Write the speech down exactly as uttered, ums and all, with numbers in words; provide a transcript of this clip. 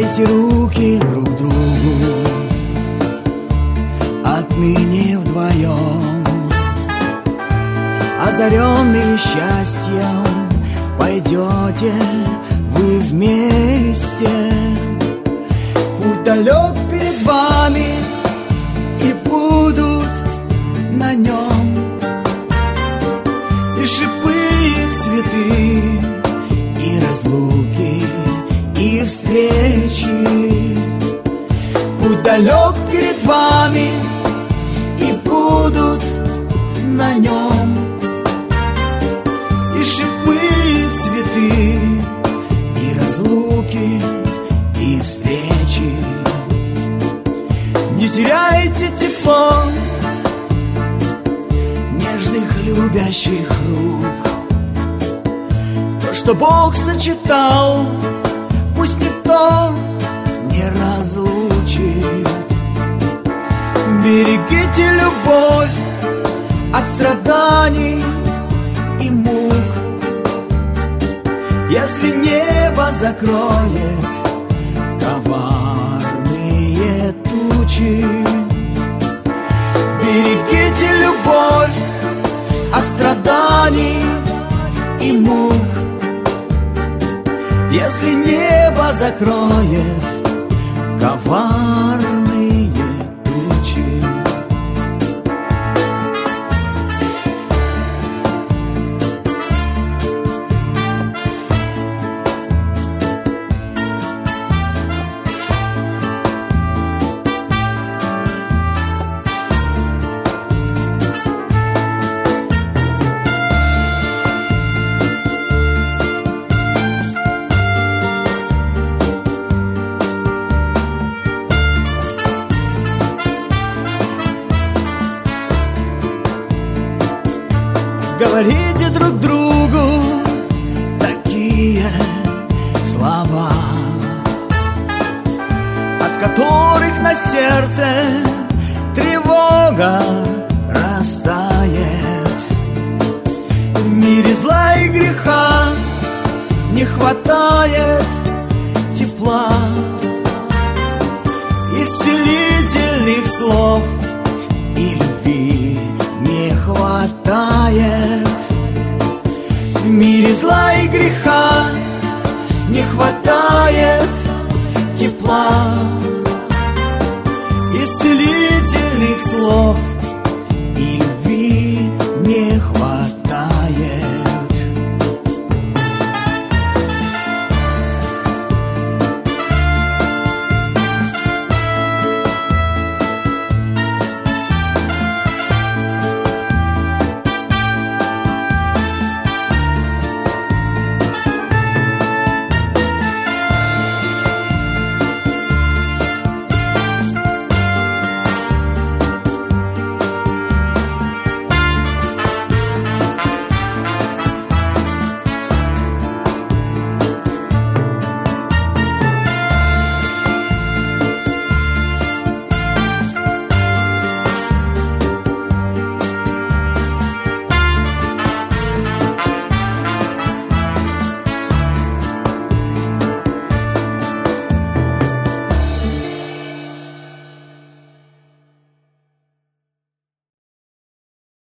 Протягивайте руки друг другу, отныне вдвоем, озаренные счастьем, пойдете вы вместе. Путь далек перед вами, и будут на нем и шипы, и цветы, и разлуки, и встречи. Путь далек перед вами, и будут на нем и шипы, и цветы, и разлуки, и встречи. Не теряйте тепло нежных любящих рук. То, что Бог сочетал, пусть никто не разлучит. Берегите любовь от страданий и мук. Если небо закроет коварные тучи, берегите любовь от страданий и мук. Если небо закроет коварные тучи. Говорите друг другу такие слова, от которых на сердце тревога растает. В мире зла и греха не хватает тепла, исцелительных слов и любви не хватает. В мире зла и греха